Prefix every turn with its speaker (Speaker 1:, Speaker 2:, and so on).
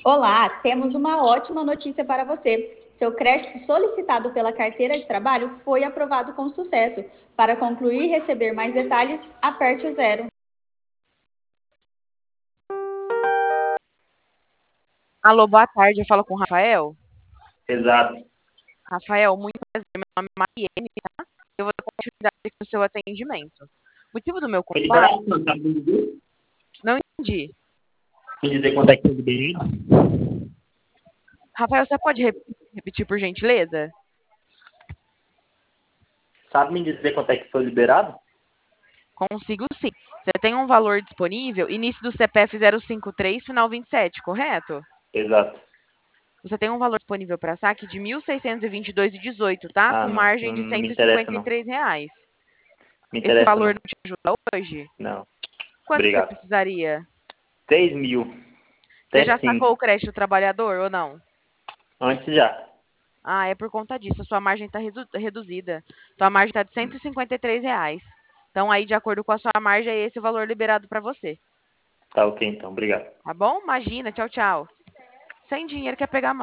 Speaker 1: Olá, temos uma ótima notícia para você. Seu crédito solicitado pela carteira de trabalho foi aprovado com sucesso. Para concluir e receber mais detalhes, aperte o zero.
Speaker 2: Alô, boa tarde. Eu falo com o Rafael.
Speaker 3: Exato.
Speaker 2: Rafael, muito prazer. Meu nome é Mariene, tá? Eu vou dar continuidade aqui no seu atendimento. O motivo do meu
Speaker 3: Foi
Speaker 2: contato,
Speaker 3: liberado, não sabe me dizer?
Speaker 2: não entendi.
Speaker 3: Me dizer quanto é que foi liberado?
Speaker 2: Rafael, você pode repetir, por gentileza?
Speaker 3: Sabe me dizer quanto é que foi liberado?
Speaker 2: Consigo sim. Você tem um valor disponível, início do CPF 053, final 27, correto?
Speaker 3: Exato.
Speaker 2: Você tem um valor disponível para saque de R$ 1.622,18, tá?
Speaker 3: Ah,
Speaker 2: Com
Speaker 3: não.
Speaker 2: margem
Speaker 3: Não,
Speaker 2: de
Speaker 3: não
Speaker 2: cento
Speaker 3: me
Speaker 2: e
Speaker 3: interessa,
Speaker 2: cinquenta e
Speaker 3: não.
Speaker 2: três reais.
Speaker 3: Me
Speaker 2: Esse
Speaker 3: interessa,
Speaker 2: valor
Speaker 3: não.
Speaker 2: não te ajuda hoje?
Speaker 3: Não.
Speaker 2: Quanto você
Speaker 3: Obrigado.
Speaker 2: precisaria?
Speaker 3: 3.000.
Speaker 2: Você já
Speaker 3: Até
Speaker 2: sacou
Speaker 3: 5.
Speaker 2: o crédito trabalhador ou não?
Speaker 3: Antes já.
Speaker 2: Ah, é por conta disso. A sua margem está reduzida. Sua margem está de R$ 153 reais. Então, aí, de acordo com a sua margem, é esse o valor liberado para você.
Speaker 3: Tá ok, então. Obrigado.
Speaker 2: Tá bom? Imagina. Tchau, tchau. Sem dinheiro quer pegar